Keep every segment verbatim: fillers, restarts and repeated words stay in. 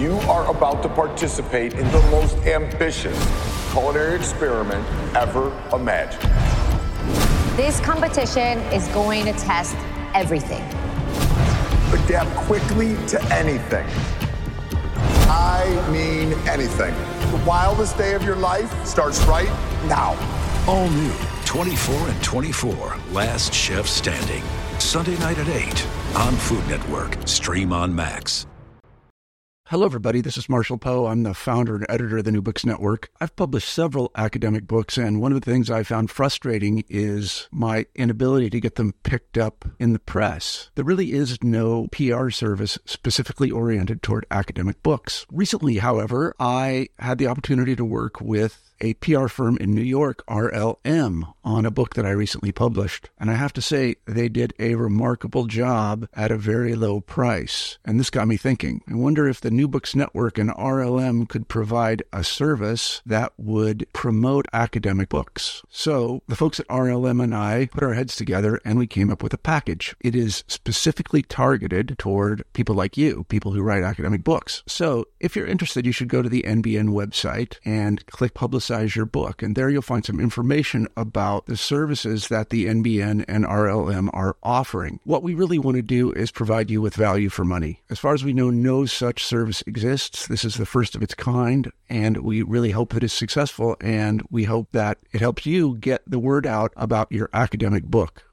You are about to participate in the most ambitious culinary experiment ever imagined. This competition is going to test everything. Adapt quickly to anything. I mean anything. The wildest day of your life starts right now. All new twenty-four and twenty-four, Last Chef Standing. Sunday night at eight on Food Network. Stream on Max. Hello, everybody. This is Marshall Poe. I'm the founder and editor of the New Books Network. I've published several academic books, and one of the things I found frustrating is my inability to get them picked up in the press. There really is no P R service specifically oriented toward academic books. Recently, however, I had the opportunity to work with a P R firm in New York, R L M, on a book that I recently published. And I have to say, they did a remarkable job at a very low price. And this got me thinking. I wonder if the New Books Network and R L M could provide a service that would promote academic books. So the folks at R L M and I put our heads together and we came up with a package. It is specifically targeted toward people like you, people who write academic books. So if you're interested, you should go to the N B N website and click Publicize your book, and there you'll find some information about the services that the N B N and R L M are offering. What we really want to do is provide you with value for money. As far as we know, no such service exists. This is the first of its kind, and we really hope that it's successful, and we hope that it helps you get the word out about your academic book.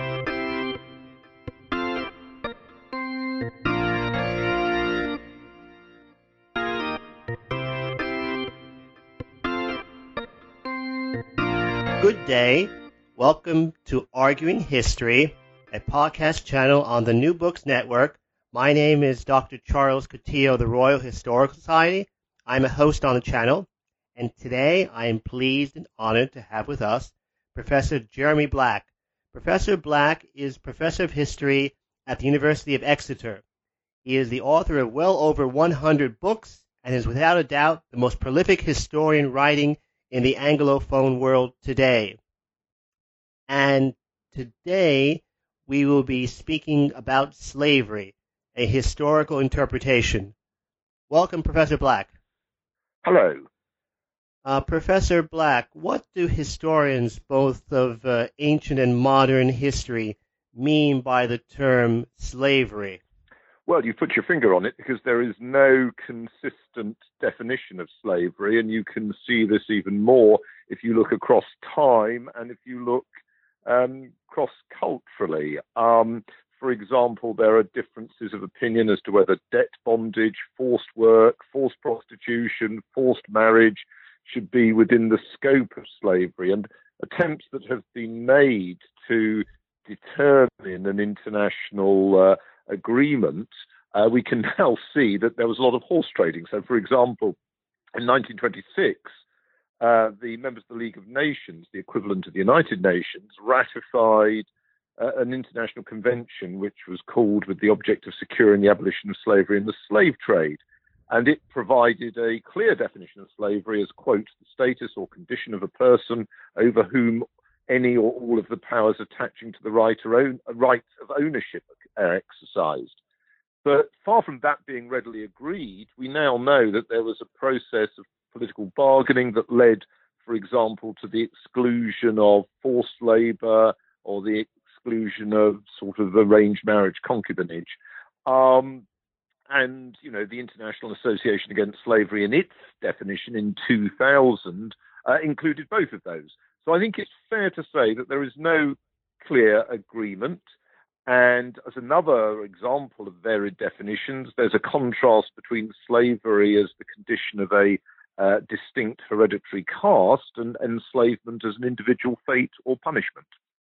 Good day. Welcome to Arguing History, a podcast channel on the New Books Network. My name is Doctor Charles Coutinho of the Royal Historical Society. I'm a host on the channel, and today I am pleased and honored to have with us Professor Jeremy Black. Professor Black is Professor of History at the University of Exeter. He is the author of well over one hundred books and is without a doubt the most prolific historian writing in the Anglophone world today. And today we will be speaking about slavery, a historical interpretation. Welcome, Professor Black. Hello. Uh, Professor Black, what do historians, both of uh, ancient and modern history, mean by the term slavery? Well, you put your finger on it because there is no consistent definition of slavery, and you can see this even more if you look across time and if you look um, cross-culturally. Um, for example, there are differences of opinion as to whether debt bondage, forced work, forced prostitution, forced marriage should be within the scope of slavery, and attempts that have been made to determine an international uh, agreement, uh, we can now see that there was a lot of horse trading. So, for example, in nineteen twenty-six, uh, the members of the League of Nations, the equivalent of the United Nations, ratified uh, an international convention which was called with the object of securing the abolition of slavery and the slave trade. And it provided a clear definition of slavery as, quote, the status or condition of a person over whom any or all of the powers attaching to the right or own, rights of ownership are exercised. But far from that being readily agreed, we now know that there was a process of political bargaining that led, for example, to the exclusion of forced labor or the exclusion of sort of arranged marriage concubinage. Um, and, you know, the International Association Against Slavery in its definition in two thousand uh, included both of those. So I think it's fair to say that there is no clear agreement. And as another example of varied definitions, there's a contrast between slavery as the condition of a uh, distinct hereditary caste and enslavement as an individual fate or punishment.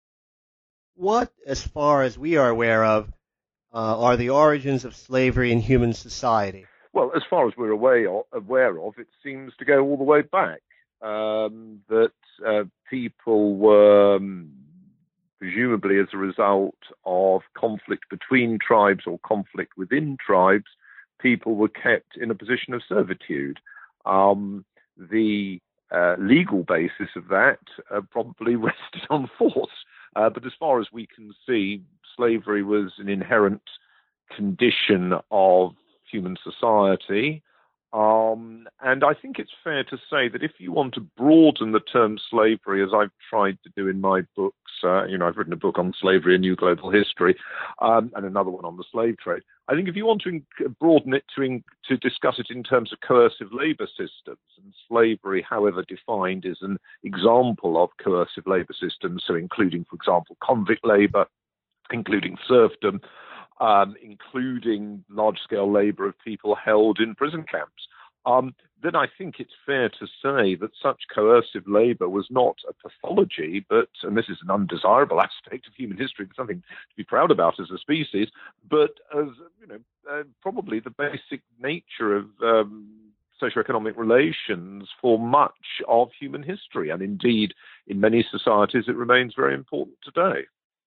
What, as far as we are aware of, uh, are the origins of slavery in human society? Well, as far as we're aware of, aware of it seems to go all the way back. Um, that uh, people were, um, presumably as a result of conflict between tribes or conflict within tribes, people were kept in a position of servitude. Um, the uh, legal basis of that uh, probably rested on force. Uh, but as far as we can see, slavery was an inherent condition of human society. Um, and I think it's fair to say that if you want to broaden the term slavery, as I've tried to do in my books, uh, you know, I've written a book on slavery, A New Global History, um, and another one on the slave trade. I think if you want to in- broaden it to, in- to discuss it in terms of coercive labor systems, and slavery, however defined, is an example of coercive labor systems, so including, for example, convict labor, including serfdom, Um, including large-scale labor of people held in prison camps, um, then I think it's fair to say that such coercive labor was not a pathology, but, and this is an undesirable aspect of human history, but something to be proud about as a species, but as, you know, uh, probably the basic nature of um, socioeconomic relations for much of human history. And indeed, in many societies, it remains very important today.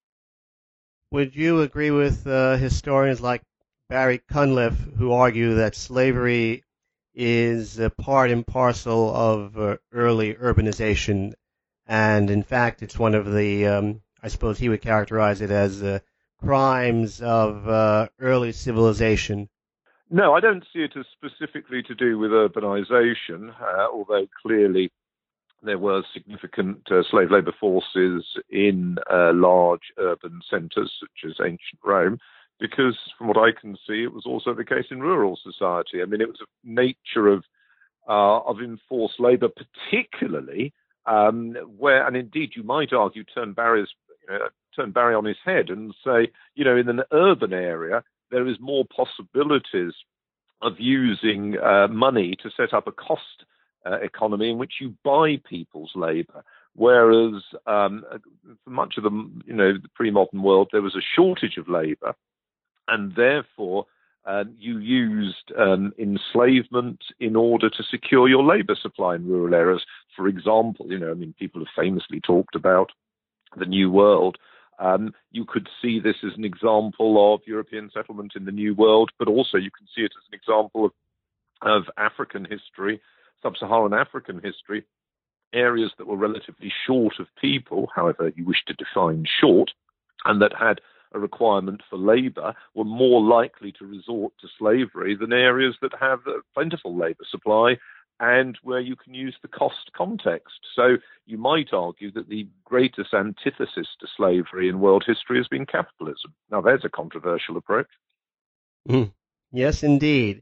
Would you agree with uh, historians like Barry Cunliffe, who argue that slavery is a part and parcel of uh, early urbanization, and in fact, it's one of the, um, I suppose he would characterize it as uh, crimes of uh, early civilization? No, I don't see it as specifically to do with urbanization, uh, although clearly there were significant uh, slave labor forces in uh, large urban centers such as ancient Rome, because from what I can see, it was also the case in rural society. I mean, it was a nature of uh, of enforced labor, particularly um, where, and indeed you might argue, turn Barry's, you know, turn Barry on his head and say, you know, in an urban area, there is more possibilities of using uh, money to set up a cost Uh, economy in which you buy people's labor, whereas um, for much of the, you know, the pre-modern world, there was a shortage of labor, and therefore um, you used um, enslavement in order to secure your labor supply in rural areas. For example, you know, I mean, people have famously talked about the New World. Um, you could see this as an example of European settlement in the New World, but also you can see it as an example of, of African history, Sub-Saharan African history, areas that were relatively short of people, however you wish to define short, and that had a requirement for labor, were more likely to resort to slavery than areas that have a plentiful labor supply and where you can use the cost context. So you might argue that the greatest antithesis to slavery in world history has been capitalism. Now, there's a controversial approach. Mm. Yes, indeed.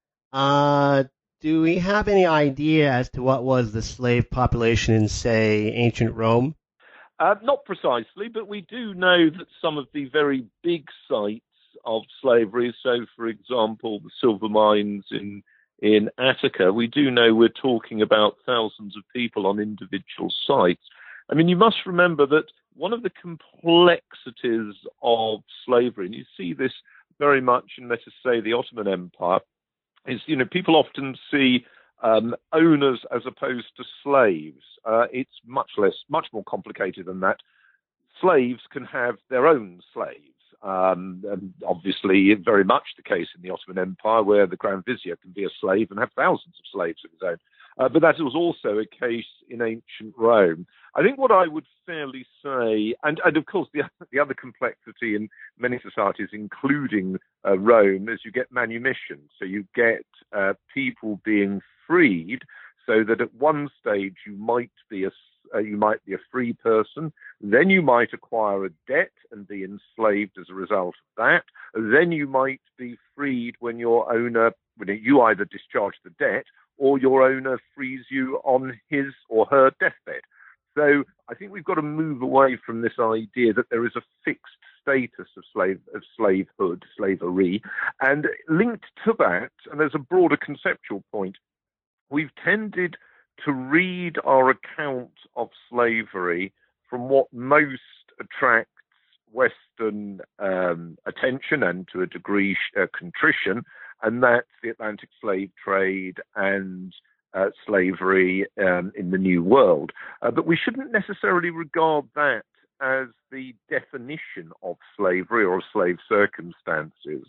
Uh, Do we have any idea as to what was the slave population in, say, ancient Rome? Uh, not precisely, but we do know that some of the very big sites of slavery, so for example, the silver mines in in Attica, we do know we're talking about thousands of people on individual sites. I mean, you must remember that one of the complexities of slavery, and you see this very much in, let us say, the Ottoman Empire, is, you know, people often see um, owners as opposed to slaves. Uh, it's much less, much more complicated than that. Slaves can have their own slaves. Um, and obviously, very much the case in the Ottoman Empire, where the Grand Vizier can be a slave and have thousands of slaves of his own. Uh, but that was also a case in ancient Rome. I think what I would fairly say, and, and of course the, the other complexity in many societies, including uh, Rome, is you get manumission. So you get uh, people being freed, so that at one stage you might be a uh, you might be a free person, then you might acquire a debt and be enslaved as a result of that. Then you might be freed when your owner, when you either discharge the debt or your owner frees you on his or her deathbed. So I think we've got to move away from this idea that there is a fixed status of slave of slavehood, slavery, and linked to that, and there's a broader conceptual point, we've tended to read our account of slavery from what most attracts Western um, attention and, to a degree, uh, contrition, and that's the Atlantic slave trade and uh, slavery um, in the New World. Uh, but we shouldn't necessarily regard that as the definition of slavery or of slave circumstances.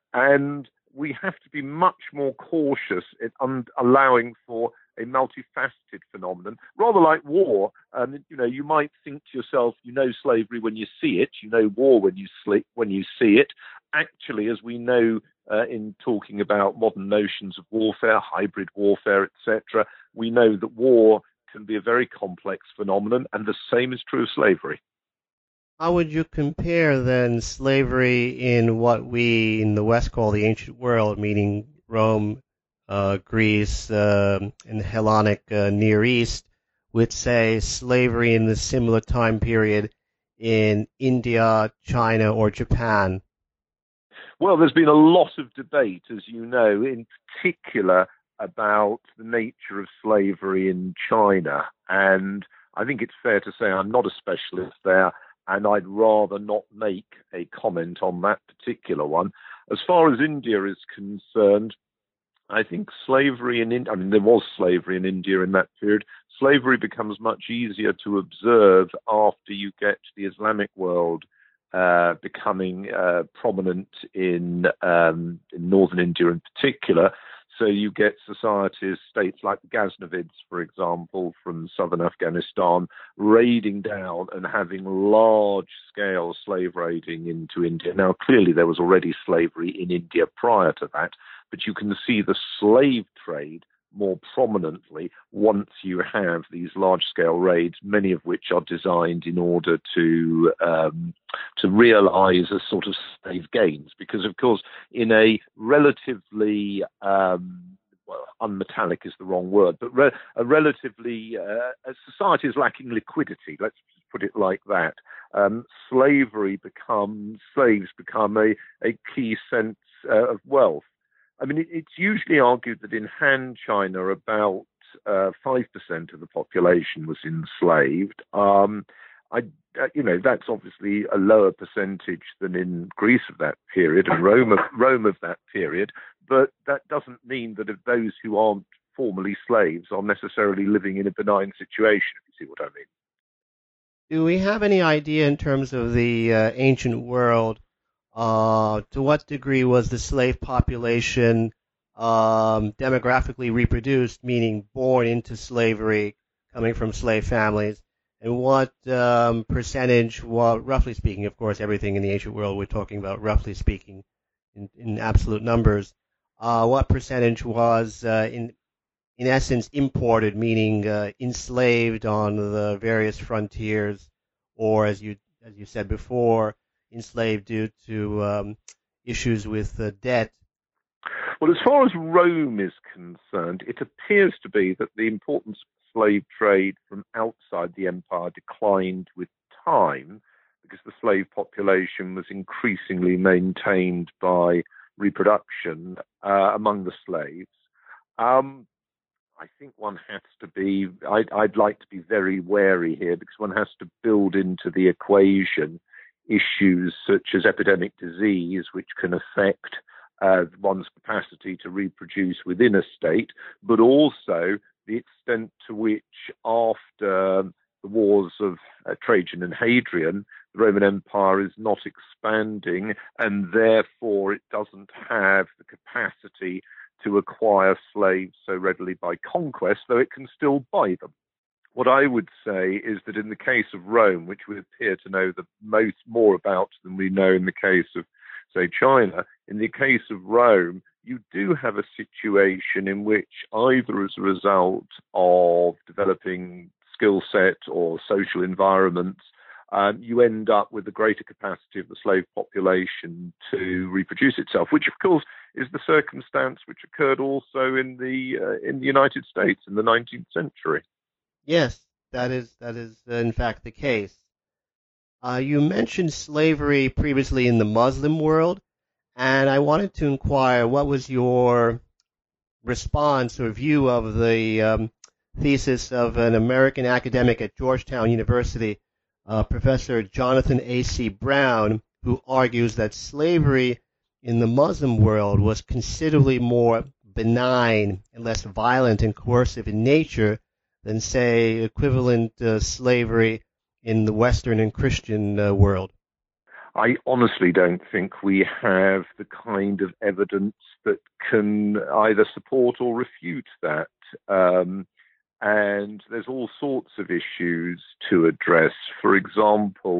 And we have to be much more cautious in un- allowing for a multifaceted phenomenon, rather like war. Um, you know, you might think to yourself, you know slavery when you see it, you know war when you sleep, when you see it, actually, as we know uh, in talking about modern notions of warfare, hybrid warfare, et cetera, we know that war can be a very complex phenomenon, and the same is true of slavery. How would you compare then slavery in what we in the West call the ancient world, meaning Rome, uh, Greece, uh, and the Hellenic uh, Near East, with, say, slavery in the similar time period in India, China, or Japan? Well, there's been a lot of debate, as you know, in particular about the nature of slavery in China. And I think it's fair to say I'm not a specialist there, and I'd rather not make a comment on that particular one. As far as India is concerned, I think slavery in India, I mean, there was slavery in India in that period. Slavery becomes much easier to observe after you get to the Islamic world uh, becoming uh, prominent in, um, in northern India in particular. So you get societies, states like the Ghaznavids, for example, from southern Afghanistan, raiding down and having large-scale slave raiding into India. Now, clearly there was already slavery in India prior to that, but you can see the slave trade more prominently once you have these large-scale raids, many of which are designed in order to um, to realize a sort of slave gains. Because, of course, in a relatively um, well, unmetallic is the wrong word, but re- a relatively uh, a society is lacking liquidity. Let's put it like that. Um, slavery becomes slaves become a, a key sense uh, of wealth. I mean, it, it's usually argued that in Han China, about uh, five percent of the population was enslaved. Um, I, uh, you know, that's obviously a lower percentage than in Greece of that period and Rome of, Rome of that period. But that doesn't mean that if those who aren't formally slaves are necessarily living in a benign situation, if you see what I mean. Do we have any idea in terms of the uh, ancient world? Uh, to what degree was the slave population um, demographically reproduced, meaning born into slavery, coming from slave families, and what um, percentage, well, roughly speaking, of course, everything in the ancient world we're talking about, roughly speaking, in, in absolute numbers, uh, what percentage was, uh, in in essence, imported, meaning uh, enslaved on the various frontiers, or as you as you said before, enslaved due to um, issues with uh, debt? Well, as far as Rome is concerned, it appears to be that the importance of the slave trade from outside the empire declined with time because the slave population was increasingly maintained by reproduction uh, among the slaves. Um, I think one has to be, I'd, I'd like to be very wary here because one has to build into the equation issues such as epidemic disease, which can affect uh, one's capacity to reproduce within a state, but also the extent to which after the wars of uh, Trajan and Hadrian, the Roman Empire is not expanding and therefore it doesn't have the capacity to acquire slaves so readily by conquest, though it can still buy them. What I would say is that in the case of Rome, which we appear to know the most more about than we know in the case of, say, China, in the case of Rome, you do have a situation in which either as a result of developing skill set or social environments, um, you end up with a greater capacity of the slave population to reproduce itself, which of course is the circumstance which occurred also in the uh, in the United States in the nineteenth century. Yes, that is that is uh, in fact the case. Uh, you mentioned slavery previously in the Muslim world, and I wanted to inquire what was your response or view of the um, thesis of an American academic at Georgetown University, uh, Professor Jonathan A C Brown, who argues that slavery in the Muslim world was considerably more benign and less violent and coercive in nature than, say, equivalent uh, slavery in the Western and Christian uh, world. I honestly don't think we have the kind of evidence that can either support or refute that. Um, and there's all sorts of issues to address. For example,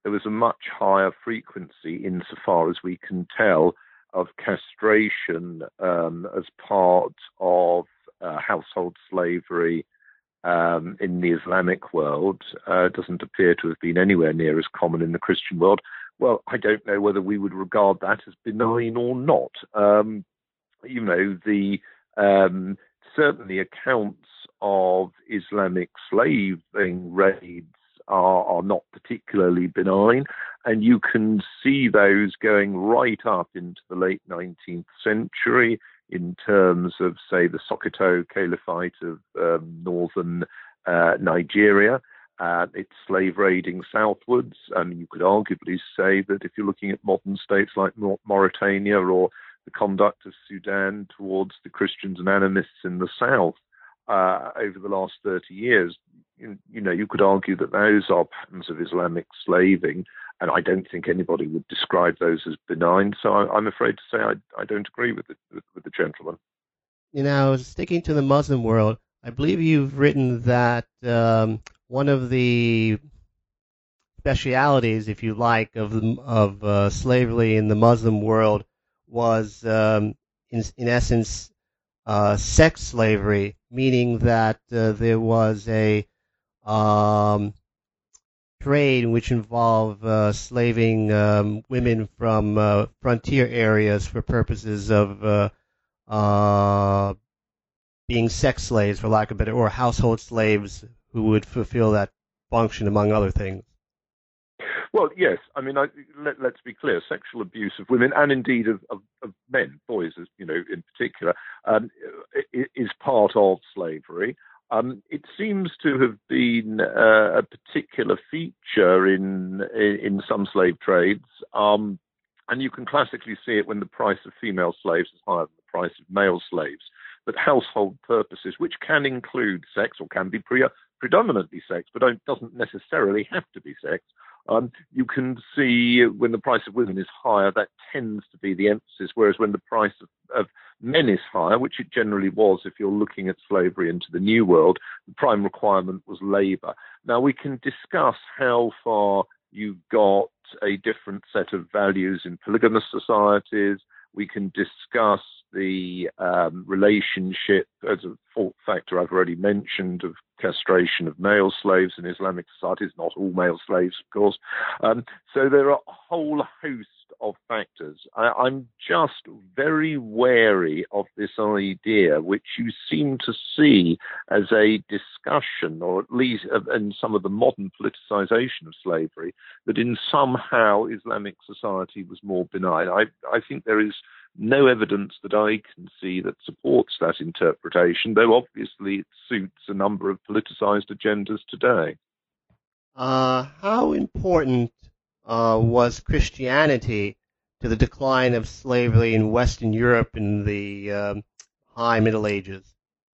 there was a much higher frequency, insofar as we can tell, of castration um, as part of uh, household slavery um, in the Islamic world. Uh, doesn't appear to have been anywhere near as common in the Christian world. Well, I don't know whether we would regard that as benign or not. Um, you know, the um, certainly accounts of Islamic slaving raids are, are not particularly benign, and you can see those going right up into the late nineteenth century in terms of, say, the Sokoto Caliphate of um, northern uh, Nigeria. Uh, it's slave raiding southwards. I mean, you could arguably say that if you're looking at modern states like Mauritania or the conduct of Sudan towards the Christians and animists in the south uh, over the last thirty years, you, you know, you could argue that those are patterns of Islamic slaving, and I don't think anybody would describe those as benign. So I, I'm afraid to say I, I don't agree with the, with, with the gentleman. You know, sticking to the Muslim world, I believe you've written that um, one of the specialities, if you like, of of uh, slavery in the Muslim world was, um, in, in essence, uh, sex slavery, meaning that uh, there was a um, trade which involved uh, slaving um, women from uh, frontier areas for purposes of uh, uh, being sex slaves, for lack of a better, or household slaves who would fulfill that function, among other things. Well, yes. I mean, I, let, let's be clear. Sexual abuse of women, and indeed of, of, of men, boys, as you know, in particular, um, is part of slavery. Um, it seems to have been uh, a particular feature in in some slave trades, um, and you can classically see it when the price of female slaves is higher than the price of male slaves. But household purposes, which can include sex or can be pre- predominantly sex, but don't, doesn't necessarily have to be sex, um, you can see when the price of women is higher, that tends to be the emphasis, whereas when the price of, of men is higher, which it generally was if you're looking at slavery into the New World, the prime requirement was labour. Now, we can discuss how far you got a different set of values in polygamous societies. We can discuss the um, relationship, as a fourth factor I've already mentioned, of castration of male slaves in Islamic societies, not all male slaves, of course. Um, so there are a whole host of factors. I, I'm just very wary of this idea, which you seem to see as a discussion, or at least in some of the modern politicization of slavery, that in somehow Islamic society was more benign. I, I think there is no evidence that I can see that supports that interpretation, though obviously it suits a number of politicized agendas today. Uh, how important uh, was Christianity to the decline of slavery in Western Europe in the um, High Middle Ages?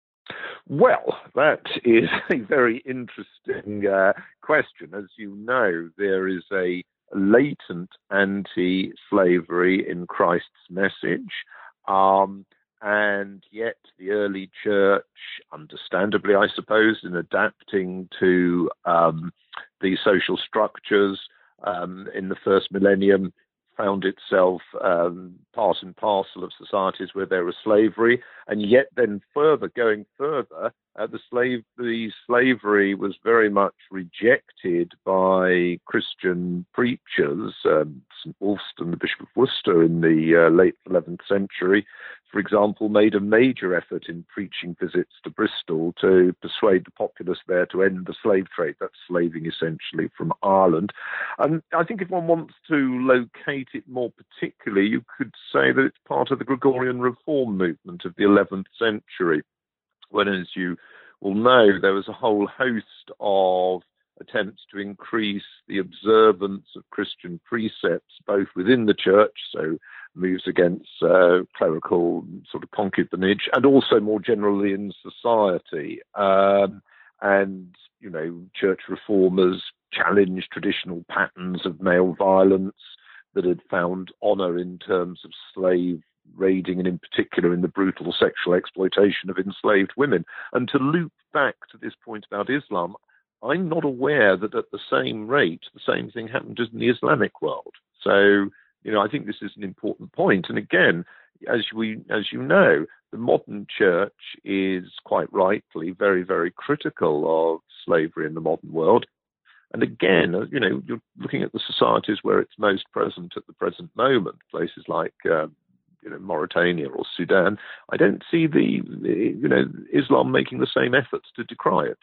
Well, that is a very interesting uh, question. As you know, there is a latent anti-slavery in Christ's message, um, and yet the early church, understandably, I suppose, in adapting to um, the social structures um, in the first millennium, found itself um, part and parcel of societies where there was slavery, and yet then further, going further, uh, the slave, the slavery was very much rejected by Christian preachers. Um, Saint Wulfstan, the Bishop of Worcester, in the uh, late eleventh century, for example, made a major effort in preaching visits to Bristol to persuade the populace there to end the slave trade. That's slaving essentially from Ireland. And I think if one wants to locate it more particularly, you could say that it's part of the Gregorian reform movement of the eleventh century, when, as you will know, there was a whole host of attempts to increase the observance of Christian precepts, both within the church, so moves against uh, clerical sort of concubinage, and also more generally in society. Um, and, you know, church reformers challenged traditional patterns of male violence that had found honour in terms of slave raiding, and in particular in the brutal sexual exploitation of enslaved women. And to loop back to this point about Islam, I'm not aware that at the same rate, the same thing happened in the Islamic world. So, you know, I think this is an important point. And again, as we, as you know, the modern church is quite rightly very, very critical of slavery in the modern world. And again, you know, you're looking at the societies where it's most present at the present moment, places like, uh, you know, Mauritania or Sudan. I don't see the, the, you know, Islam making the same efforts to decry it.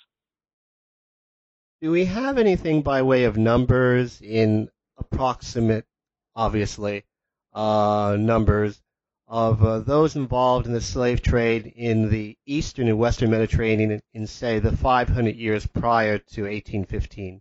Do we have anything by way of numbers in approximate, obviously, uh, numbers of uh, those involved in the slave trade in the eastern and western Mediterranean in, in say, the five hundred years prior to eighteen fifteen?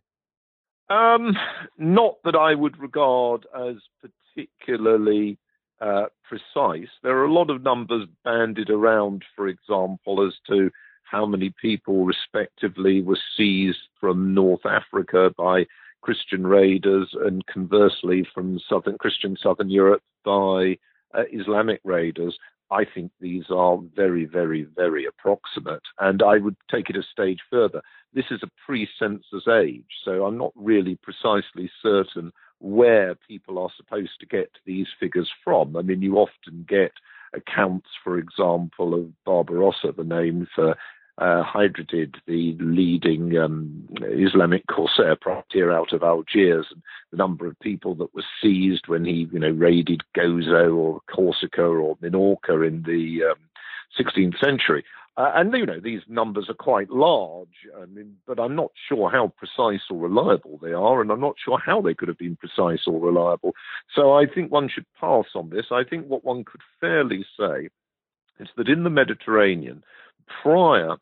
Um, not that I would regard as particularly uh, precise. There are a lot of numbers bandied around, for example, as to how many people respectively were seized from North Africa by Christian raiders and conversely from southern Christian southern Europe by uh, Islamic raiders. I think these are very, very, very approximate. And I would take it a stage further. This is a pre-census age, so I'm not really precisely certain where people are supposed to get these figures from. I mean, you often get accounts, for example, of Barbarossa, the name for uh, Hydrodid, the leading um, Islamic corsair privateer out of Algiers, and the number of people that were seized when he, you know, raided Gozo or Corsica or Minorca in the um, sixteenth century. Uh, and, you know, these numbers are quite large, I mean, but I'm not sure how precise or reliable they are, and I'm not sure how they could have been precise or reliable. So I think one should pass on this. I think what one could fairly say is that in the Mediterranean, prior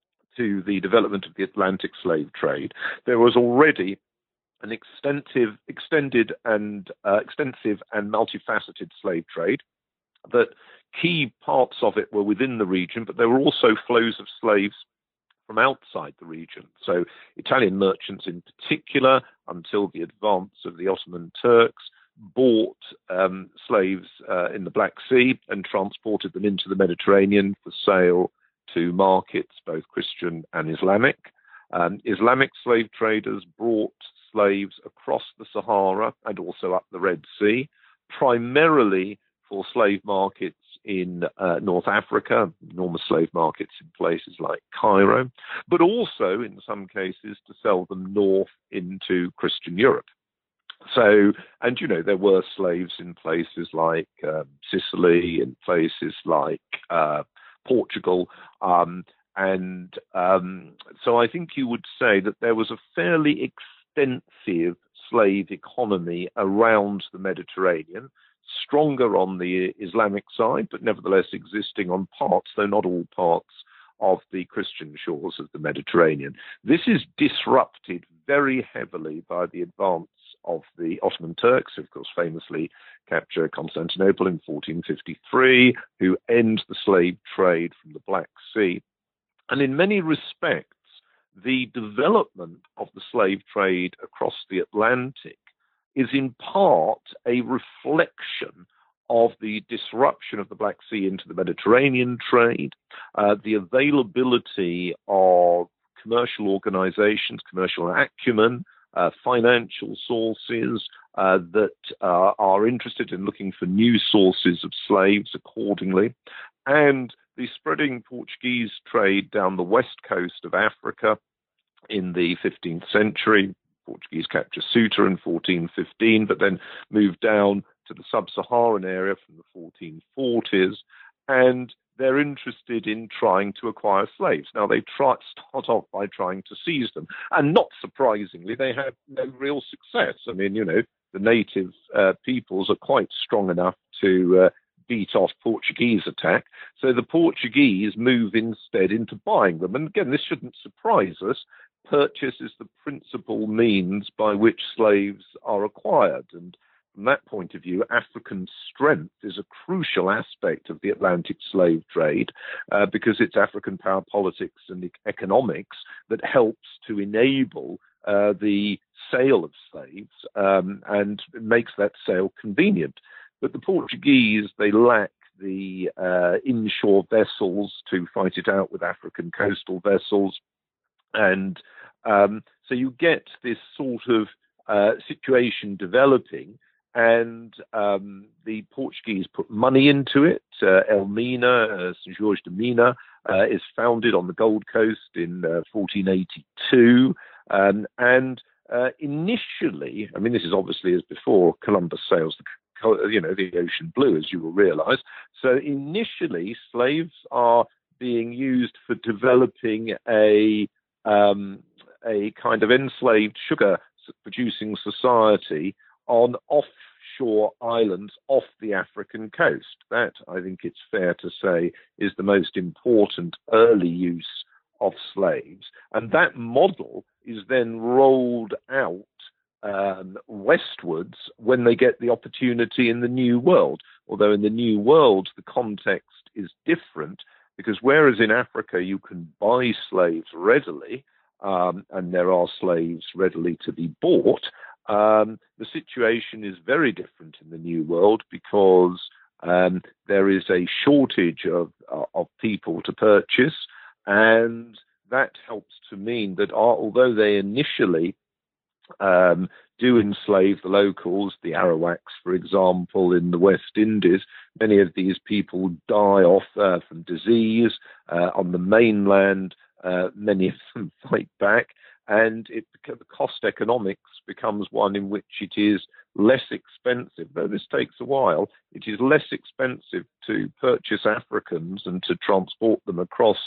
to the development of the Atlantic slave trade, there was already an extensive, extended and uh, extensive and multifaceted slave trade, that key parts of it were within the region, but there were also flows of slaves from outside the region. So Italian merchants in particular, until the advance of the Ottoman Turks, bought um, slaves uh, in the Black Sea and transported them into the Mediterranean for sale to markets, both Christian and Islamic. Um, Islamic slave traders brought slaves across the Sahara and also up the Red Sea, primarily for slave markets in uh, North Africa, enormous slave markets in places like Cairo, but also in some cases to sell them north into Christian Europe. So, and you know, there were slaves in places like um, Sicily, in places like uh, Portugal, um, and um, so I think you would say that there was a fairly extensive slave economy around the Mediterranean, stronger on the Islamic side, but nevertheless existing on parts, though not all parts, of the Christian shores of the Mediterranean. This is disrupted very heavily by the advance of the Ottoman Turks, who of course famously capture Constantinople in fourteen fifty-three, who end the slave trade from the Black Sea. And in many respects, the development of the slave trade across the Atlantic is in part a reflection of the disruption of the Black Sea into the Mediterranean trade, uh, the availability of commercial organizations, commercial acumen, uh, financial sources uh, that uh, are interested in looking for new sources of slaves accordingly, and the spreading Portuguese trade down the west coast of Africa in the fifteenth century. Portuguese capture Ceuta in fourteen fifteen, but then moved down to the sub-Saharan area from the fourteen forties, and they're interested in trying to acquire slaves. Now, they try, start off by trying to seize them, and not surprisingly, they have no real success. I mean, you know, the native uh, peoples are quite strong enough to uh, beat off Portuguese attack, so the Portuguese move instead into buying them. And again, this shouldn't surprise us. Purchase is the principal means by which slaves are acquired. And from that point of view, African strength is a crucial aspect of the Atlantic slave trade uh, because it's African power politics and economics that helps to enable uh, the sale of slaves um, and makes that sale convenient. But the Portuguese, they lack the uh, inshore vessels to fight it out with African coastal vessels. And Um, so you get this sort of uh, situation developing, and um, the Portuguese put money into it. Uh, Elmina, uh, Saint George de Mina, uh, is founded on the Gold Coast in uh, fourteen eighty-two, um, and uh, initially, I mean, this is obviously as before Columbus sails the, you know, the ocean blue, as you will realize. So initially, slaves are being used for developing a um, a kind of enslaved sugar-producing society on offshore islands off the African coast. That, I think it's fair to say, is the most important early use of slaves. And that model is then rolled out um, westwards when they get the opportunity in the New World. Although in the New World, the context is different, because whereas in Africa you can buy slaves readily, um, and there are slaves readily to be bought, Um, the situation is very different in the New World, because um, there is a shortage of, uh, of people to purchase, and that helps to mean that although they initially um, do enslave the locals, the Arawaks, for example, in the West Indies, many of these people die off uh, from disease. Uh, on the mainland, uh, many of them fight back. And it, the cost economics becomes one in which it is less expensive, though this takes a while, it is less expensive to purchase Africans and to transport them across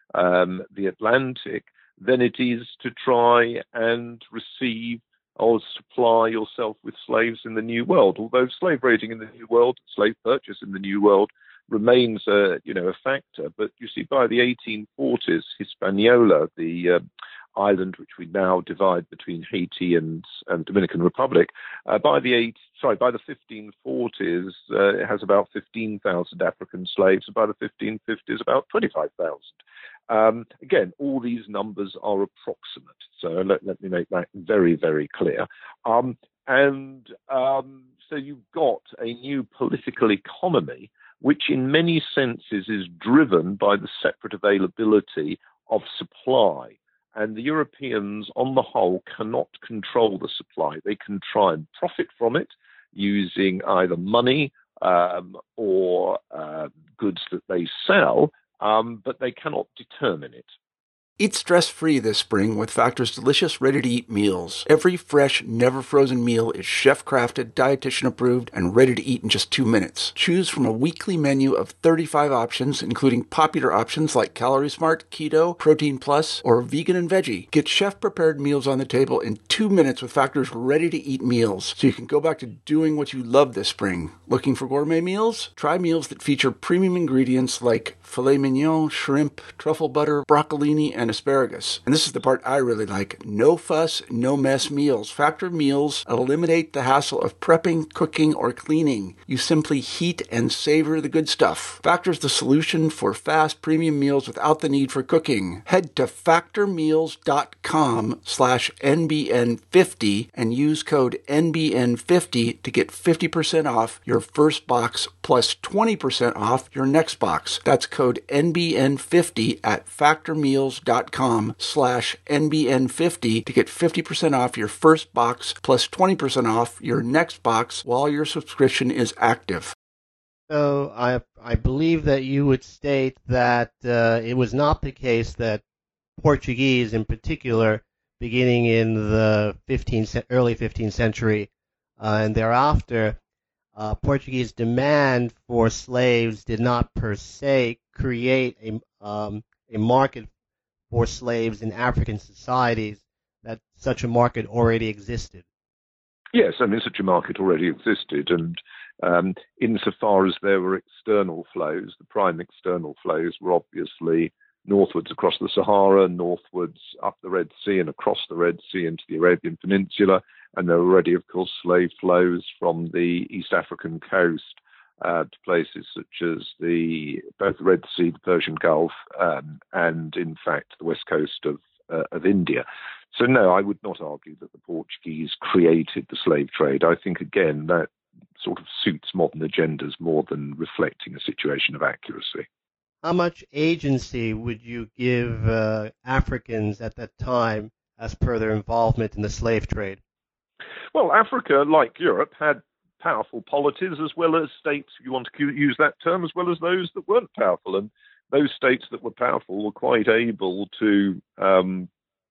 um, the Atlantic than it is to try and receive or supply yourself with slaves in the New World. Although slave raiding in the New World, slave purchase in the New World remains a, you know, a factor. But you see, by the eighteen forties, Hispaniola, the uh, island which we now divide between Haiti and, and Dominican Republic, uh, by the eight, sorry, by the fifteen forties, uh, it has about fifteen thousand African slaves, and by the fifteen fifties, about twenty-five thousand. Um, again, all these numbers are approximate, so let, let me make that very, very clear. Um, and um, so you've got a new political economy, which in many senses is driven by the separate availability of supply. And the Europeans, on the whole, cannot control the supply. They can try and profit from it using either money um, or uh, goods that they sell, um, but they cannot determine it. Eat stress-free this spring with Factor's delicious, ready-to-eat meals. Every fresh, never-frozen meal is chef-crafted, dietitian-approved, and ready to eat in just two minutes. Choose from a weekly menu of thirty-five options, including popular options like Calorie Smart, Keto, Protein Plus, or Vegan and Veggie. Get chef-prepared meals on the table in two minutes with Factor's ready-to-eat meals, so you can go back to doing what you love this spring. Looking for gourmet meals? Try meals that feature premium ingredients like filet mignon, shrimp, truffle butter, broccolini, and asparagus. And this is the part I really like. No fuss, no mess meals. Factor meals eliminate the hassle of prepping, cooking, or cleaning. You simply heat and savor the good stuff. Factor's the solution for fast premium meals without the need for cooking. Head to factormeals.com slash NBN50 and use code N B N fifty to get fifty percent off your first box plus twenty percent off your next box. That's code N B N fifty at factormeals.com slash N B N fifty to get fifty percent off your first box plus twenty percent off your next box while your subscription is active. So I I believe that you would state that uh, it was not the case that Portuguese in particular, beginning in the fifteenth, early fifteenth century uh, and thereafter, uh, Portuguese demand for slaves did not per se create a, um, a market for slaves in African societies, that such a market already existed. Yes, I mean, such a market already existed, and um, insofar as there were external flows, the prime external flows were obviously northwards across the Sahara, northwards up the Red Sea and across the Red Sea into the Arabian Peninsula, and there were already, of course, slave flows from the East African coast uh, to places such as the both the Red Sea, the Persian Gulf, um, and in fact the west coast of uh, of India. So no, I would not argue that the Portuguese created the slave trade. I think again that sort of suits modern agendas more than reflecting a situation of accuracy. How much agency would you give uh, Africans at that time as per their involvement in the slave trade? Well, Africa, like Europe, had powerful polities as well as states, if you want to use that term, as well as those that weren't powerful. And those states that were powerful were quite able to um,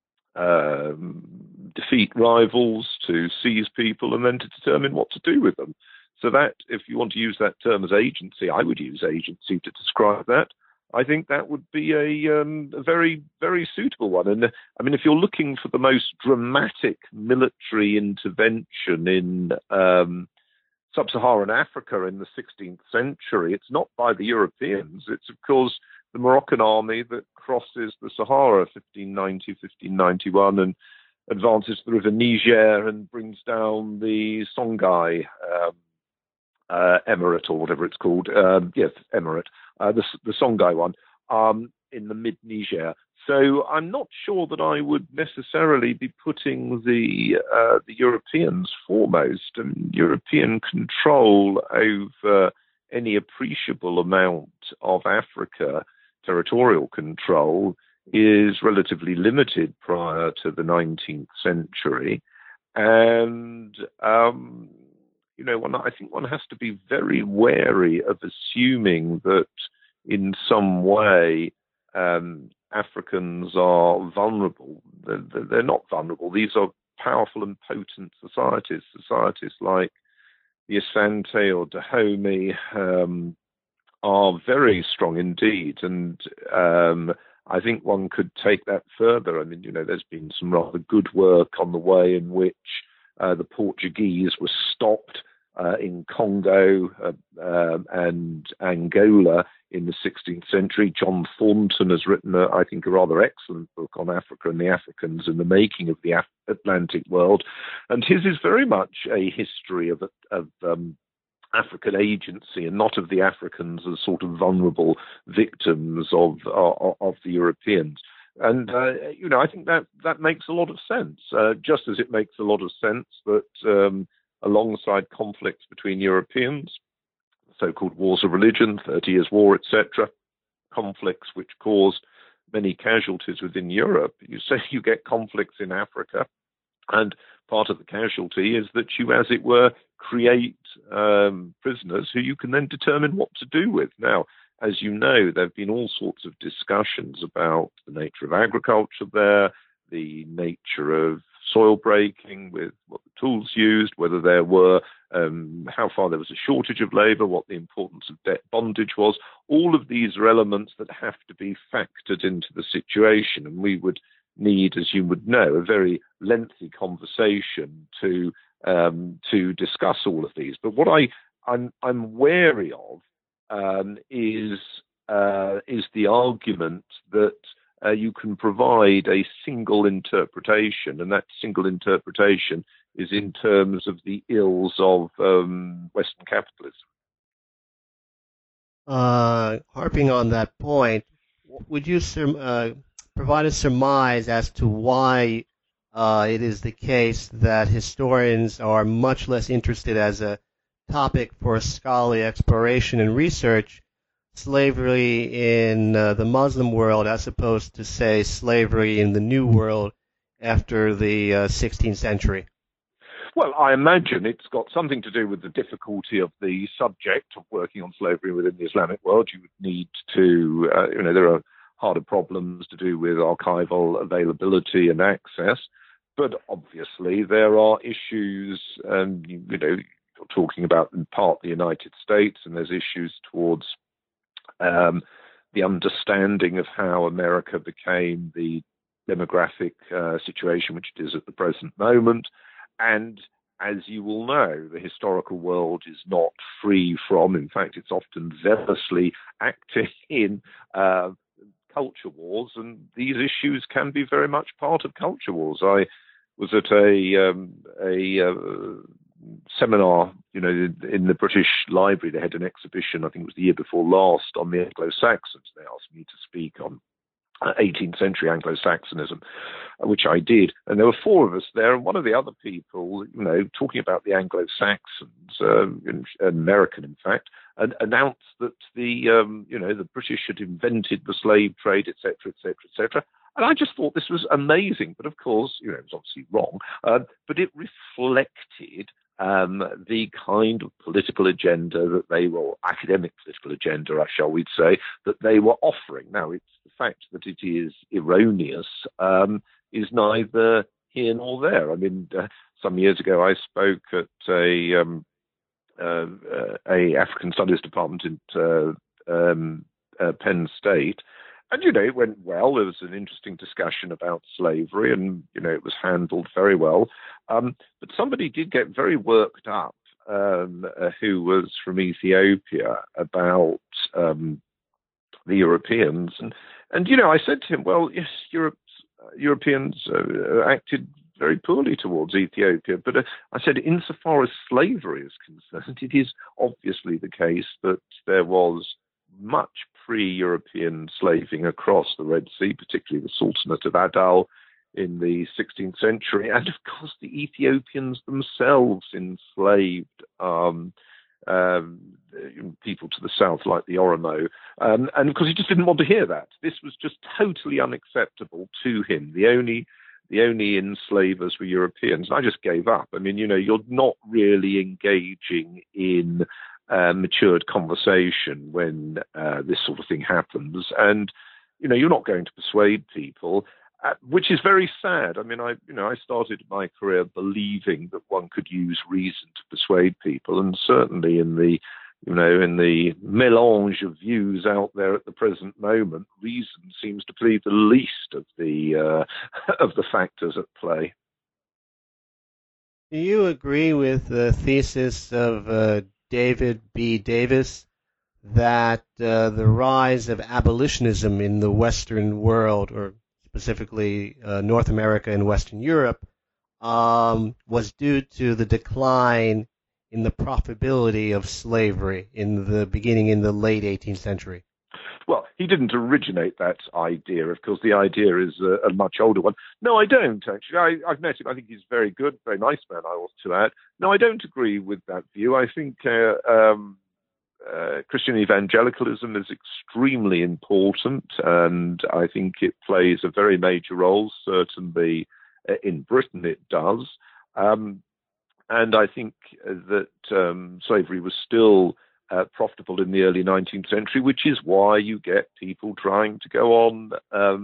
um, defeat rivals, to seize people, and then to determine what to do with them. So that, if you want to use that term as agency, I would use agency to describe that. I think that would be a, um, a very, very suitable one. And I mean, if you're looking for the most dramatic military intervention in um, sub-Saharan Africa in the sixteenth century, it's not by the Europeans. It's, of course, the Moroccan army that crosses the Sahara fifteen ninety, fifteen ninety-one and advances the river Niger and brings down the Songhai um, uh, Emirate, or whatever it's called. Um, yes, Emirate. Uh, the, the Songhai one, um, in the mid-Niger. So I'm not sure that I would necessarily be putting the uh, the Europeans foremost. And European control over any appreciable amount of Africa, territorial control, is relatively limited prior to the nineteenth century. And um, you know, one, I think one has to be very wary of assuming that in some way um, Africans are vulnerable. They're, they're not vulnerable. These are powerful and potent societies, societies like the Asante or Dahomey um, are very strong indeed. And um, I think one could take that further. I mean, you know, there's been some rather good work on the way in which uh, the Portuguese were stopped Uh, in Congo uh, uh, and Angola in the sixteenth century. John Thornton has written, a, I think, a rather excellent book on Africa and the Africans and the making of the Af- Atlantic world. And his is very much a history of, of um, African agency and not of the Africans as sort of vulnerable victims of, of, of the Europeans. And, uh, you know, I think that, that makes a lot of sense, uh, just as it makes a lot of sense that um, alongside conflicts between Europeans, so-called wars of religion, Thirty Years' War, et cetera, conflicts which caused many casualties within Europe. You say you get conflicts in Africa, and part of the casualty is that you, as it were, create um, prisoners who you can then determine what to do with. Now, as you know, there have been all sorts of discussions about the nature of agriculture there, the nature of soil breaking, with what the tools used, whether there were, um, how far there was a shortage of labour, what the importance of debt bondage was. All of these are elements that have to be factored into the situation, and we would need, as you would know, a very lengthy conversation to um, to discuss all of these. But what I I'm, I'm wary of um, is uh, is the argument that Uh, you can provide a single interpretation, and that single interpretation is in terms of the ills of um, Western capitalism. Uh, harping on that point, would you sur- uh, provide a surmise as to why uh, it is the case that historians are much less interested as a topic for scholarly exploration and research slavery in uh, the Muslim world as opposed to, say, slavery in the New World after the uh, sixteenth century? Well, I imagine it's got something to do with the difficulty of the subject of working on slavery within the Islamic world. You would need to, uh, you know, there are harder problems to do with archival availability and access, but obviously there are issues, and, you know, you're talking about in part the United States, and there's issues towards Um, the understanding of how America became the demographic uh, situation which it is at the present moment. And as you will know, the historical world is not free from, in fact, it's often zealously active in uh, culture wars, and these issues can be very much part of culture wars. I was at a, um, a uh, seminar, you know, in the British Library. They had an exhibition, I think it was the year before last, on the Anglo-Saxons. They asked me to speak on eighteenth century Anglo-Saxonism, which I did. And there were four of us there, and one of the other people, you know, talking about the Anglo-Saxons, uh, an American, in fact, and announced that the, um, you know, the British had invented the slave trade, et cetera, et cetera, et cetera. And I just thought this was amazing. But of course, you know, it was obviously wrong, uh, but it reflected Um, the kind of political agenda that they were, academic political agenda, shall we say, that they were offering. Now, it's the fact that it is erroneous um, is neither here nor there. I mean, uh, some years ago, I spoke at a um, uh, uh, a African Studies department at uh, um, uh, Penn State. And, you know, it went well. There was an interesting discussion about slavery and, you know, it was handled very well. Um, but somebody did get very worked up um, uh, who was from Ethiopia about um, the Europeans. And, and, you know, I said to him, well, yes, Europe, uh, Europeans uh, acted very poorly towards Ethiopia. But uh, I said, insofar as slavery is concerned, it is obviously the case that there was much pre-European slaving across the Red Sea, particularly the Sultanate of Adal in the sixteenth century. And of course, the Ethiopians themselves enslaved um, um, people to the south, like the Oromo. Um, and of course, he just didn't want to hear that. This was just totally unacceptable to him. The only the only enslavers were Europeans. And I just gave up. I mean, you know, you're not really engaging in Uh, matured conversation when uh, this sort of thing happens, and you know you're not going to persuade people, uh, which is very sad. I mean, I you know I started my career believing that one could use reason to persuade people, and certainly in the you know in the melange of views out there at the present moment, reason seems to plead the least of the uh, of the factors at play. Do you agree with the thesis of uh, David B. Davis that uh, the rise of abolitionism in the Western world, or specifically uh, North America and Western Europe, um, was due to the decline in the profitability of slavery in the beginning in the late eighteenth century? Well, he didn't originate that idea. Of course, the idea is a, a much older one. No, I don't, actually. I, I've met him. I think he's very good, very nice man, I ought to add. No, I don't agree with that view. I think uh, um, uh, Christian evangelicalism is extremely important, and I think it plays a very major role. Certainly uh, in Britain it does. Um, and I think that um, slavery was still Uh, profitable in the early nineteenth century, which is why you get people trying to go on um,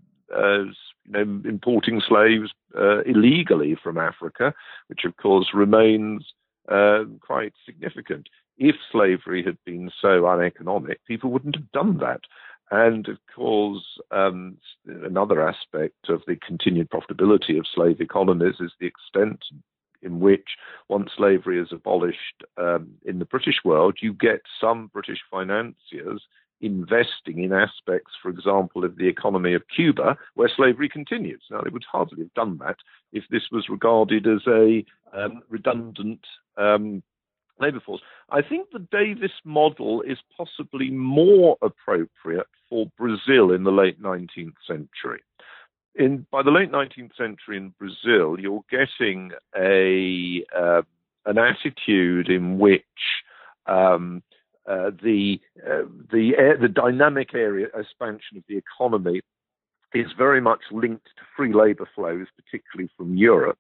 as, you know, importing slaves uh, illegally from Africa, which of course remains uh, quite significant. If slavery had been so uneconomic, people wouldn't have done that. And of course, um, another aspect of the continued profitability of slave economies is the extent in which, once slavery is abolished um, in the British world, you get some British financiers investing in aspects, for example, of the economy of Cuba, where slavery continues. Now, they would hardly have done that if this was regarded as a um, redundant um, labour force. I think the Davis model is possibly more appropriate for Brazil in the late nineteenth century. In, by the late nineteenth century in Brazil, you're getting a uh, an attitude in which um, uh, the uh, the uh, the dynamic area expansion of the economy is very much linked to free labour flows, particularly from Europe,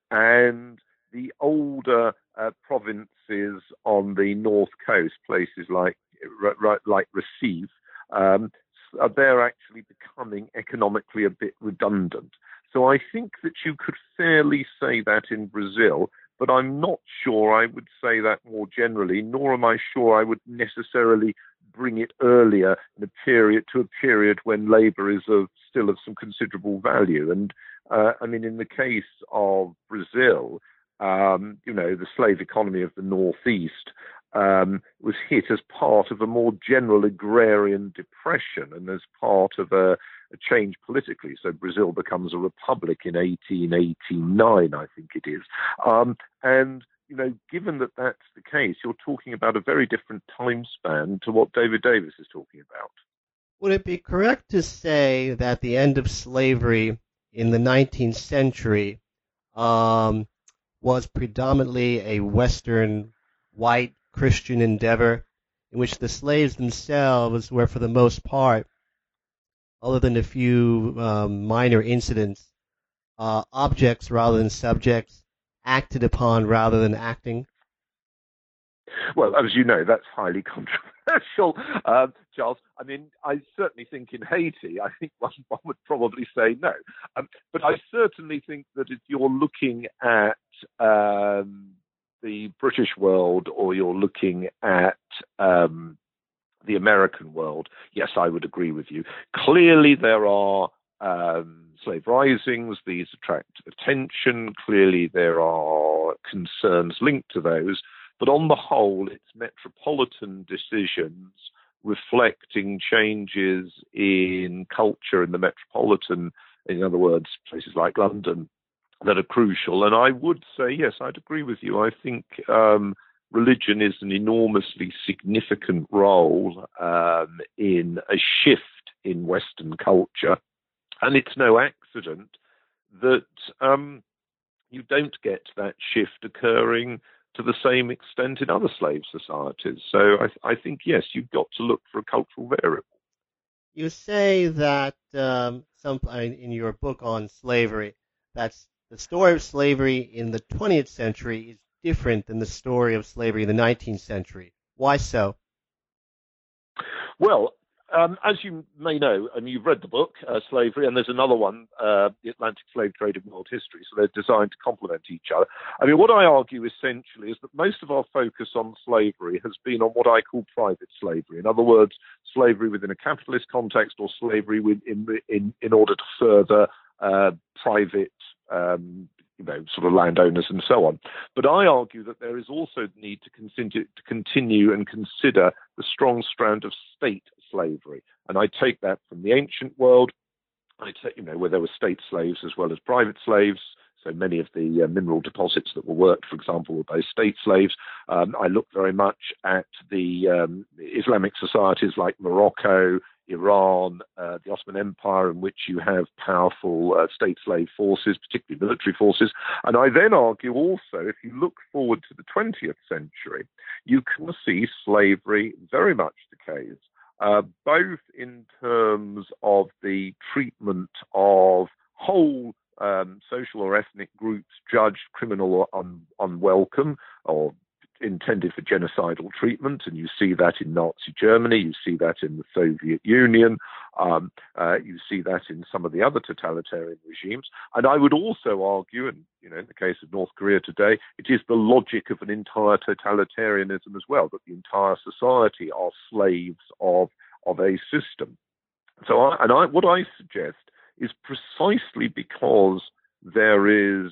and the older uh, provinces on the north coast, places like right, like Recife. Um, they're actually becoming economically a bit redundant. So I think that you could fairly say that in Brazil, but I'm not sure I would say that more generally, nor am I sure I would necessarily bring it earlier in a period to a period when labour is of, still of some considerable value. And uh, I mean, in the case of Brazil, um, you know, the slave economy of the Northeast Um, was hit as part of a more general agrarian depression and as part of a, a change politically. So Brazil becomes a republic in eighteen eighty-nine, I think it is. Um, and, you know, given that that's the case, you're talking about a very different time span to what David Davis is talking about. Would it be correct to say that the end of slavery in the nineteenth century um, was predominantly a Western white Christian endeavor in which the slaves themselves were, for the most part, other than a few um, minor incidents, uh, objects rather than subjects, acted upon rather than acting? Well, as you know, that's highly controversial, uh, Charles. I mean, I certainly think in Haiti, I think one, one would probably say no. Um, but I certainly think that if you're looking at um, the British world or you're looking at um, the American world, yes, I would agree with you. Clearly, there are um, slave risings. These attract attention. Clearly, there are concerns linked to those. But on the whole, it's metropolitan decisions reflecting changes in culture in the metropolitan, in other words, places like London, that are crucial. And I would say, yes, I'd agree with you. I think um, religion is an enormously significant role um, in a shift in Western culture. And it's no accident that um, you don't get that shift occurring to the same extent in other slave societies. So I, I think, yes, you've got to look for a cultural variable. You say that um, some in your book on slavery, that's the story of slavery in the twentieth century is different than the story of slavery in the nineteenth century. Why so? Well, Um, as you may know, and you've read the book, uh, Slavery, and there's another one, uh, The Atlantic Slave Trade in World History, so they're designed to complement each other. I mean, what I argue essentially is that most of our focus on slavery has been on what I call private slavery. In other words, slavery within a capitalist context or slavery in, in, in order to further uh, private um you know, sort of landowners and so on. But I argue that there is also the need to continue, to continue and consider the strong strand of state slavery. And I take that from the ancient world, I take, you know, where there were state slaves as well as private slaves. So many of the uh, mineral deposits that were worked, for example, were both state slaves. Um, I look very much at the um, Islamic societies like Morocco, Iran, uh, the Ottoman Empire, in which you have powerful uh, state slave forces, particularly military forces. And I then argue also, if you look forward to the twentieth century, you can see slavery very much the case, uh, both in terms of the treatment of whole um, social or ethnic groups judged criminal or un- unwelcome or intended for genocidal treatment, and you see that in Nazi Germany, you see that in the Soviet Union, um, uh, you see that in some of the other totalitarian regimes. And I would also argue, and you know, in the case of North Korea today, it is the logic of an entire totalitarianism as well, that the entire society are slaves of of a system. So, I, and I, what I suggest is precisely because there is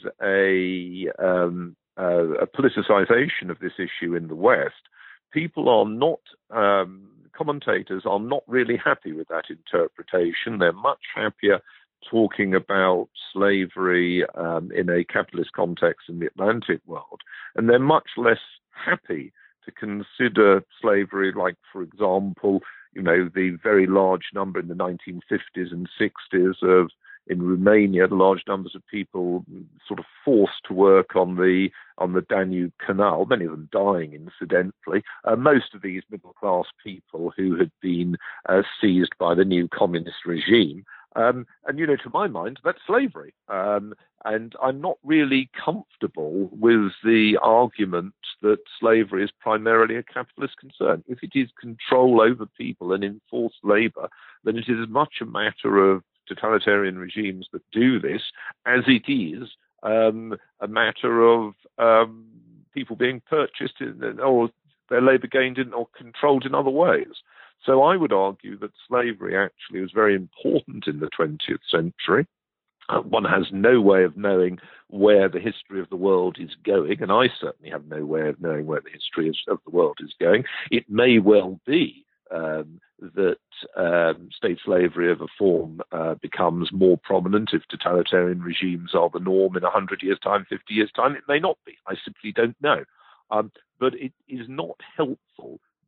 a um, Uh, a politicization of this issue in the West, people are not, um, commentators are not really happy with that interpretation. They're much happier talking about slavery um, in a capitalist context in the Atlantic world, and they're much less happy to consider slavery like, for example, you know, the very large number in the nineteen fifties and sixties of in Romania, the large numbers of people sort of forced to work on the on the Danube Canal, many of them dying incidentally. Uh, most of these middle-class people who had been uh, seized by the new communist regime. Um, and, you know, to my mind, that's slavery. Um, and I'm not really comfortable with the argument that slavery is primarily a capitalist concern. If it is control over people and enforced labor, then it is as much a matter of totalitarian regimes that do this as it is um, a matter of um, people being purchased in, or their labor gained in or controlled in other ways. So I would argue that slavery actually was very important in the twentieth century. Uh, one has no way of knowing where the history of the world is going, and I certainly have no way of knowing where the history of the world is going. It may well be Um, that um, state slavery of a form uh, becomes more prominent if totalitarian regimes are the norm in one hundred years' time, fifty years' time. It may not be. I simply don't know. Um, but it is not helpful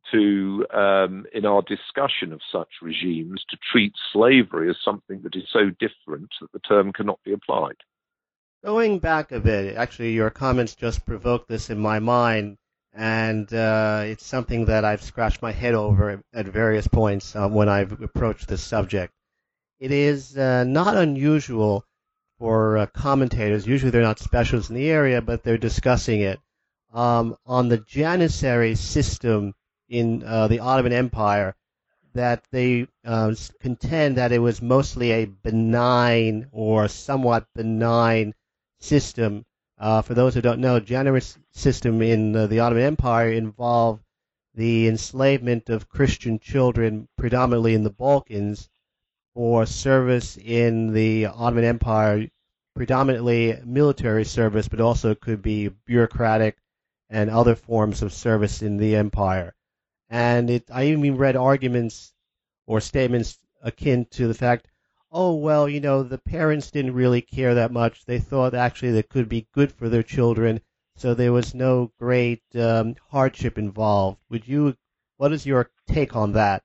to, um, in our discussion of such regimes, to treat slavery as something that is so different that the term cannot be applied. Going back a bit, actually, your comments just provoked this in my mind, and uh, it's something that I've scratched my head over at various points um, when I've approached this subject. It is uh, not unusual for uh, commentators, usually they're not specialists in the area, but they're discussing it, um, on the Janissary system in uh, the Ottoman Empire, that they uh, contend that it was mostly a benign or somewhat benign system. Uh, for those who don't know, Janissary system in uh, the Ottoman Empire involved the enslavement of Christian children, predominantly in the Balkans, for service in the Ottoman Empire, predominantly military service, but also could be bureaucratic and other forms of service in the empire. And it, I even read arguments or statements akin to the fact, oh, well, you know, the parents didn't really care that much. They thought actually that could be good for their children, so there was no great um, hardship involved. Would you, what is your take on that?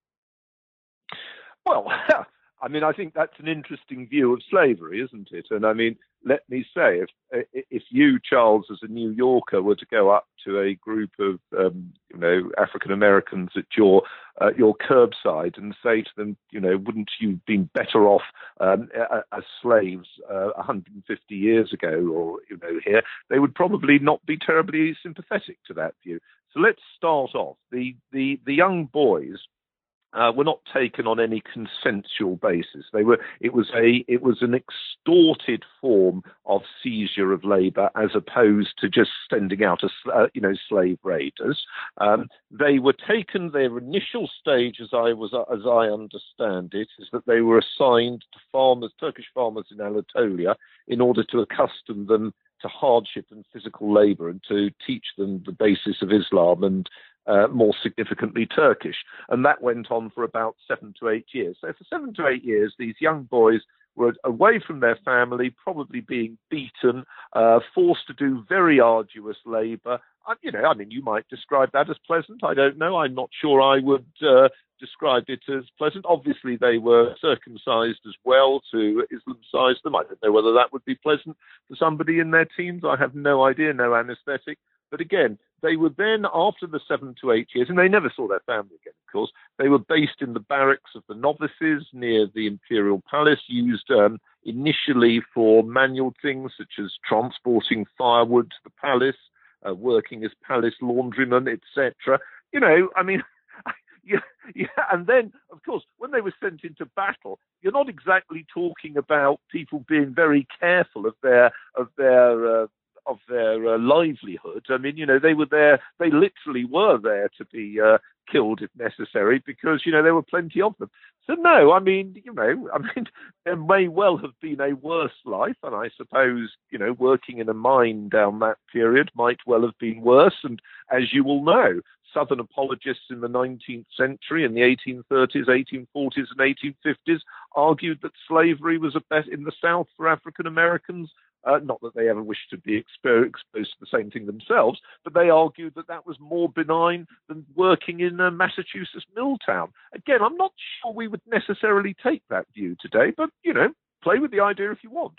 Well, I mean, I think that's an interesting view of slavery, isn't it? And I mean, let me say, if if you, Charles, as a New Yorker, were to go up to a group of um, you know African Americans at your uh, your curbside and say to them, you know, wouldn't you have been better off um, as slaves uh, one hundred fifty years ago, or you know, here, they would probably not be terribly sympathetic to that view. So let's start off. The the the young boys Uh, were not taken on any consensual basis. They were. It was a. It was an extorted form of seizure of labour, as opposed to just sending out a, uh, you know, slave raiders. Um, they were taken. Their initial stage, as I was, as I understand it, is that they were assigned to farmers, Turkish farmers in Anatolia, in order to accustom them to hardship and physical labour, and to teach them the basis of Islam and, Uh, more significantly, Turkish. And that went on for about seven to eight years. So for seven to eight years, these young boys were away from their family, probably being beaten, uh, forced to do very arduous labour. Uh, you know, I mean, you might describe that as pleasant. I don't know. I'm not sure I would uh, describe it as pleasant. Obviously, they were circumcised as well to Islamcize them. I don't know whether that would be pleasant for somebody in their teens. I have no idea, no anaesthetic. But again, they were then, after the seven to eight years, and they never saw their family again, of course, they were based in the barracks of the novices near the Imperial Palace, used um, initially for manual things such as transporting firewood to the palace, uh, working as palace laundrymen, et cetera. You know, I mean, yeah, yeah, and then, of course, when they were sent into battle, you're not exactly talking about people being very careful of their of their uh, of their uh, livelihood. I mean, you know, they were there, they literally were there to be uh, killed if necessary, because, you know, there were plenty of them. So no, I mean, you know, I mean, there may well have been a worse life, and I suppose, you know, working in a mine down that period might well have been worse. And as you will know, Southern apologists in the nineteenth century, in the eighteen thirties, eighteen forties, and eighteen fifties, argued that slavery was a bet in the South for African Americans. Uh, not that they ever wished to be expo- exposed to the same thing themselves, but they argued that that was more benign than working in a Massachusetts mill town. Again, I'm not sure we would necessarily take that view today, but, you know, play with the idea if you want.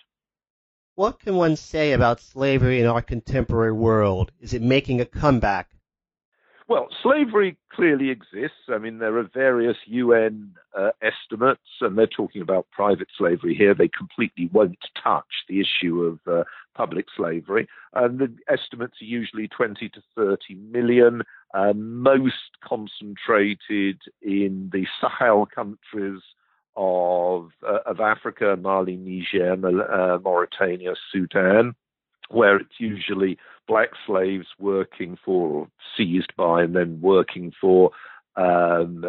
What can one say about slavery in our contemporary world? Is it making a comeback? Well, slavery clearly exists. I mean, there are various U N uh, estimates, and they're talking about private slavery here. They completely won't touch the issue of uh, public slavery. And the estimates are usually twenty to thirty million, uh, most concentrated in the Sahel countries of, uh, of Africa, Mali, Niger, uh, Mauritania, Sudan, where it's usually black slaves working for, or seized by, and then working for um,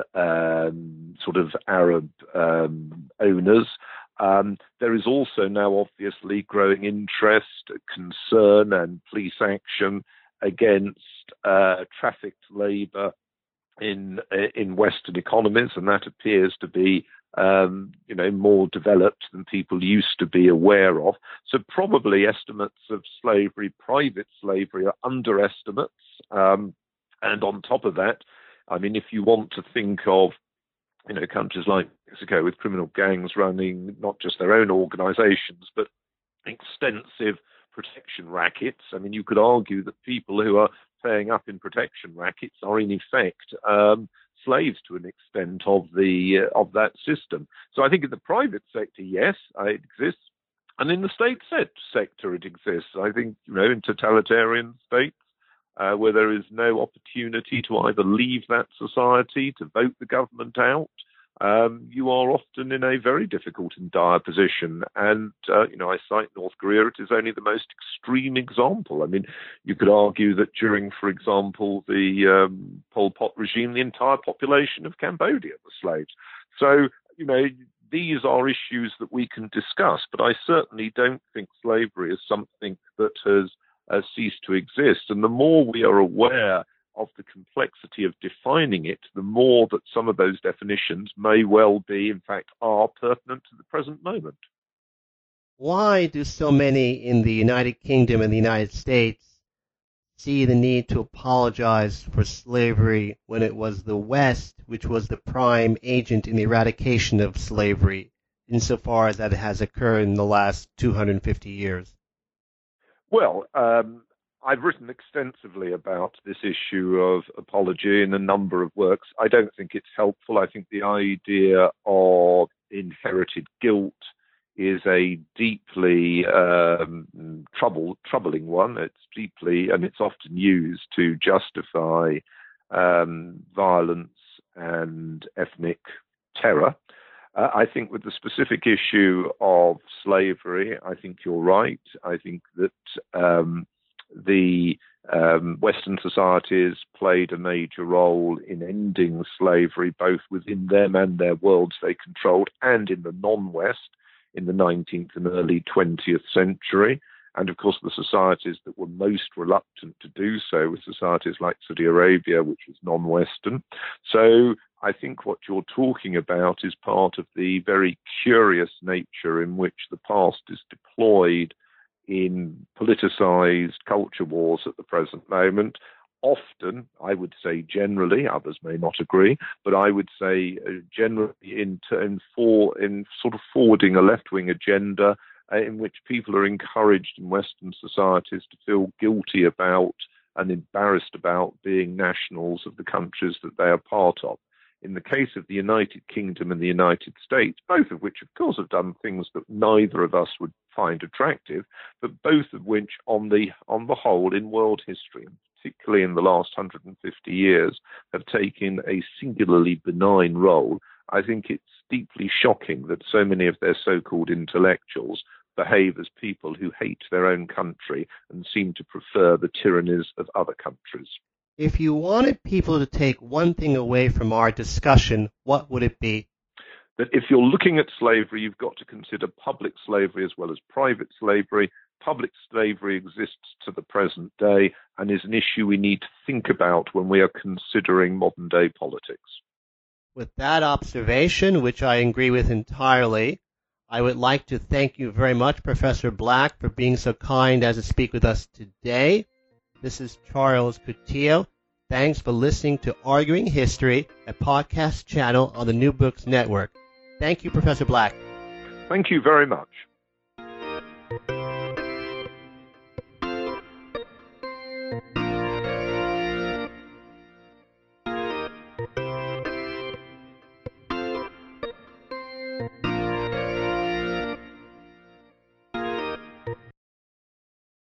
um, sort of Arab um, owners. Um, there is also now obviously growing interest, concern, and police action against uh, trafficked labour in in Western economies, and that appears to be Um, you know, more developed than people used to be aware of. So probably estimates of slavery, private slavery, are underestimates. Um, and on top of that, I mean, if you want to think of, you know, countries like Mexico with criminal gangs running not just their own organizations, but extensive protection rackets. I mean, you could argue that people who are paying up in protection rackets are in effect um, slaves to an extent of the uh, of that system. So I think in the private sector, yes, uh, it exists, and in the state set- sector, it exists. I think, you know, in totalitarian states uh, where there is no opportunity to either leave that society, to vote the government out, Um, you are often in a very difficult and dire position. And, uh, you know, I cite North Korea. It is only the most extreme example. I mean, you could argue that during, for example, the um, Pol Pot regime, the entire population of Cambodia were slaves. So, you know, these are issues that we can discuss, but I certainly don't think slavery is something that has uh, ceased to exist. And the more we are aware of the complexity of defining it, the more that some of those definitions may well be, in fact, are pertinent to the present moment. Why do so many in the United Kingdom and the United States see the need to apologize for slavery when it was the West which was the prime agent in the eradication of slavery, insofar as that has occurred in the last two hundred fifty years? Well, um, I've written extensively about this issue of apology in a number of works. I don't think it's helpful. I think the idea of inherited guilt is a deeply um, trouble, troubling one. It's deeply, and it's often used to justify um, violence and ethnic terror. Uh, I think with the specific issue of slavery, I think you're right. I think that um, the um, Western societies played a major role in ending slavery, both within them and their worlds they controlled, and in the non-West in the nineteenth and early twentieth century. And of course, the societies that were most reluctant to do so were societies like Saudi Arabia, which was non-Western. So I think what you're talking about is part of the very curious nature in which the past is deployed in politicized culture wars at the present moment. Often, I would say generally, others may not agree, but I would say uh, generally in, in, for, in sort of forwarding a left-wing agenda uh, in which people are encouraged in Western societies to feel guilty about and embarrassed about being nationals of the countries that they are part of. In the case of the United Kingdom and the United States, both of which, of course, have done things that neither of us would find attractive, but both of which, on the on the whole, in world history, particularly in the last one hundred fifty years, have taken a singularly benign role. I think it's deeply shocking that so many of their so-called intellectuals behave as people who hate their own country and seem to prefer the tyrannies of other countries. If you wanted people to take one thing away from our discussion, what would it be? That if you're looking at slavery, you've got to consider public slavery as well as private slavery. Public slavery exists to the present day and is an issue we need to think about when we are considering modern day politics. With that observation, which I agree with entirely, I would like to thank you very much, Professor Black, for being so kind as to speak with us today. This is Charles Coutinho. Thanks for listening to Arguing History, a podcast channel on the New Books Network. Thank you, Professor Black. Thank you very much. Thank you.